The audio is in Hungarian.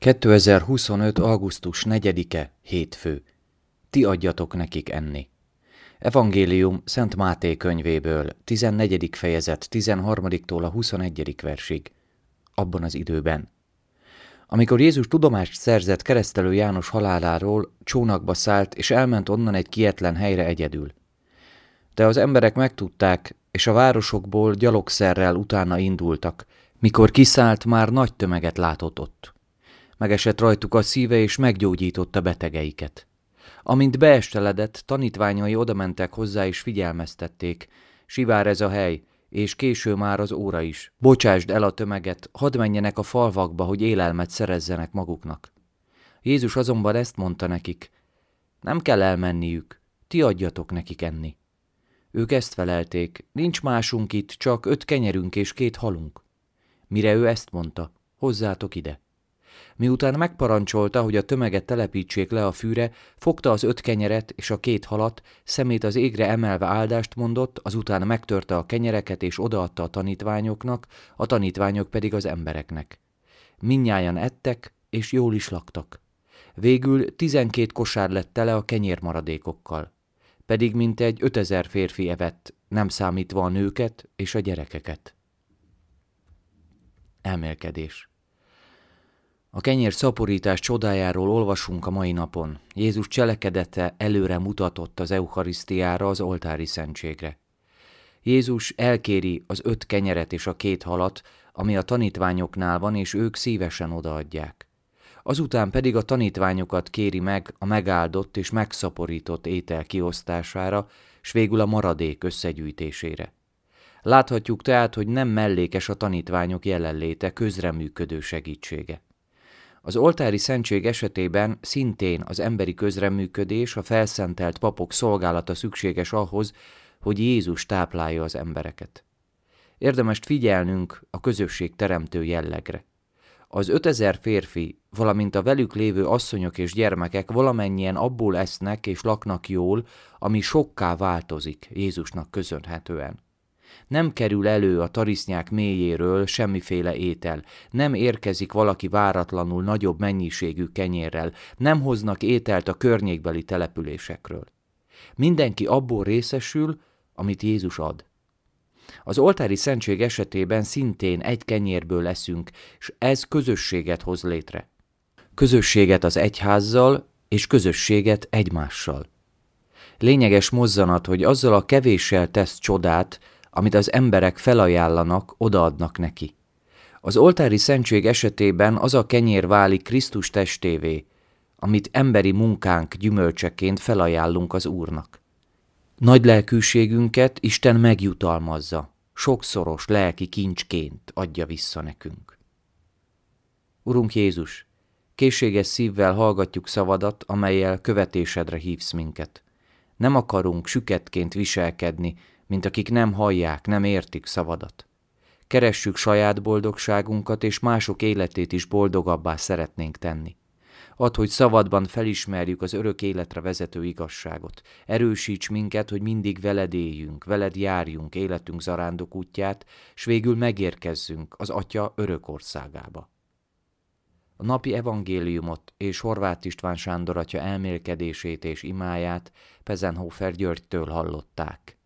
2025. augusztus 4-e, hétfő. Ti adjatok nekik enni. Evangélium Szent Máté könyvéből, 14. fejezet 13-tól a 21. versig. Abban az időben. Amikor Jézus tudomást szerzett Keresztelő János haláláról, csónakba szállt, és elment onnan egy kietlen helyre egyedül. De az emberek megtudták, és a városokból gyalogszerrel utána indultak, mikor kiszállt, már nagy tömeget látott ott. Megesett rajtuk a szíve, és meggyógyította betegeiket. Amint beesteledett, tanítványai odamentek hozzá, és figyelmeztették: sivár ez a hely, és késő már az óra is. Bocsásd el a tömeget, hadd menjenek a falvakba, hogy élelmet szerezzenek maguknak. Jézus azonban ezt mondta nekik: nem kell elmenniük, ti adjatok nekik enni. Ők ezt felelték: nincs másunk itt, csak 5 kenyerünk és 2 halunk. Mire ő ezt mondta: hozzátok ide. Miután megparancsolta, hogy a tömeget telepítsék le a fűre, fogta az 5 kenyeret és a 2 halat, szemét az égre emelve áldást mondott, azután megtörte a kenyereket és odaadta a tanítványoknak, a tanítványok pedig az embereknek. Mindnyájan ettek, és jól is laktak. Végül 12 kosár lett tele a kenyérmaradékokkal. Pedig mintegy 5000 férfi evett, nem számítva a nőket és a gyerekeket. Elmélkedés. A kenyér szaporítás csodájáról olvasunk a mai napon. Jézus cselekedete előre mutatott az eucharisztiára, az oltári szentségre. Jézus elkéri az 5 kenyeret és a 2 halat, ami a tanítványoknál van, és ők szívesen odaadják. Azután pedig a tanítványokat kéri meg a megáldott és megszaporított étel kiosztására, s végül a maradék összegyűjtésére. Láthatjuk tehát, hogy nem mellékes a tanítványok jelenléte, közreműködő segítsége. Az oltári szentség esetében szintén az emberi közreműködés, a felszentelt papok szolgálata szükséges ahhoz, hogy Jézus táplálja az embereket. Érdemes figyelnünk a közösség teremtő jellegre. Az 5000 férfi, valamint a velük lévő asszonyok és gyermekek valamennyien abból esznek és laknak jól, ami sokká változik Jézusnak köszönhetően. Nem kerül elő a tarisznyák mélyéről semmiféle étel, nem érkezik valaki váratlanul nagyobb mennyiségű kenyérrel, nem hoznak ételt a környékbeli településekről. Mindenki abból részesül, amit Jézus ad. Az oltári szentség esetében szintén egy kenyérből eszünk, és ez közösséget hoz létre. Közösséget az egyházzal, és közösséget egymással. Lényeges mozzanat, hogy azzal a kevéssel tesz csodát, amit az emberek felajánlanak, odaadnak neki. Az oltári szentség esetében az a kenyér válik Krisztus testévé, amit emberi munkánk gyümölcseként felajánlunk az Úrnak. Nagy lelkűségünket Isten megjutalmazza, sokszoros lelki kincsként adja vissza nekünk. Urunk Jézus, készséges szívvel hallgatjuk szavadat, amellyel követésedre hívsz minket. Nem akarunk süketként viselkedni, mint akik nem hallják, nem értik szavadat. Keressük saját boldogságunkat, és mások életét is boldogabbá szeretnénk tenni. Add, hogy szavadban felismerjük az örök életre vezető igazságot. Erősíts minket, hogy mindig veled éljünk, veled járjunk életünk zarándok útját, s végül megérkezzünk az Atya örök országába. A napi evangéliumot és Horváth István Sándor atya elmélkedését és imáját Pezenhofer Györgytől hallották.